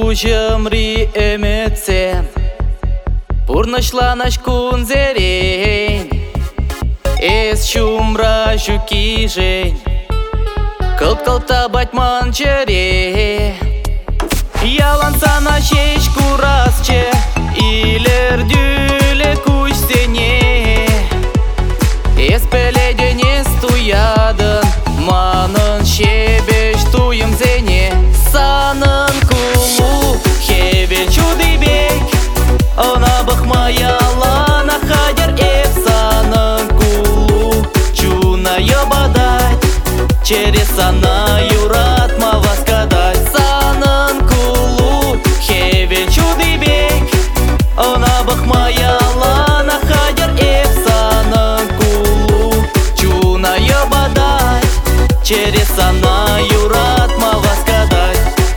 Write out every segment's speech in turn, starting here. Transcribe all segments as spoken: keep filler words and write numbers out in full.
Ужымри эметсем Пурнышланыш кунзерень Эс чумра жукижень Кылт-кылта батман чере Ялансана жеш курасче Илердюле кучсене Эс пеледене стуядын Манын шебеш туйымзене Санын кулу хеве чудыбек Она бахмаялана хадер эп санын кулу Чуна ебадать Через сана юратма воскадать Санын кулу хеве чудыбек Она бахмаялана хадер эп санын кулу Чуна ебадать Через сана юратма воскадать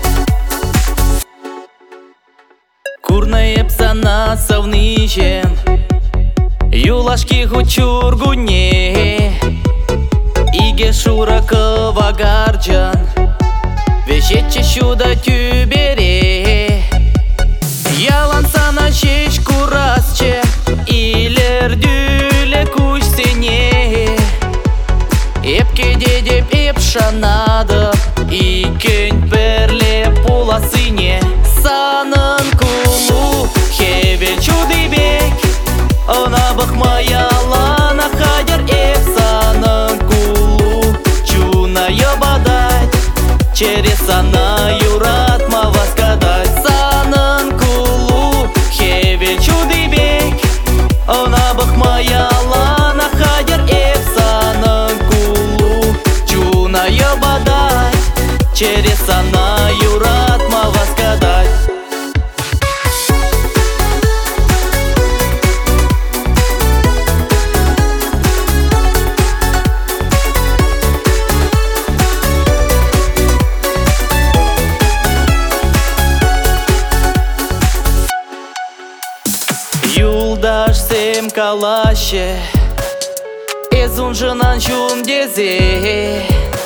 Курная псана совнижен Юлашки хучургуне Иге шуракова гарджан Вещече щуда тюбере Ялансана жеш курасче Илердюле кучсене Эпке дедеп эпшанадып Икен перле пуласыне Санын кулу хеве чудыбек Она бахмаялана хадер эп санын кулу Чуна ебадать Через сана юратма воскадать Санын кулу хеве чудыбек Она бахмаялана хадер эп санын кулу Чуна ебадать Через сана юратма воскадать Юлдаш сем калаще Эзунжынан жун дезе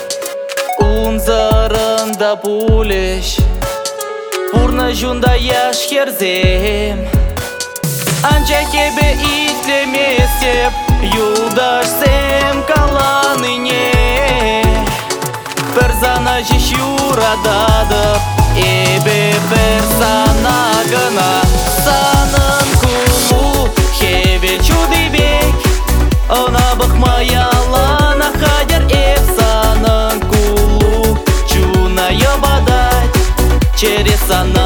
Унзарында пулеш Пурна жунда яш херзем Анча кебе итлемесеп Юлдаш сем каланыне Перзана жеш юрададып Эбе персана гына Санын кулу хеве чудыбек Она бахмаялана хадер эп санын кулу Чуна ебадать Через сана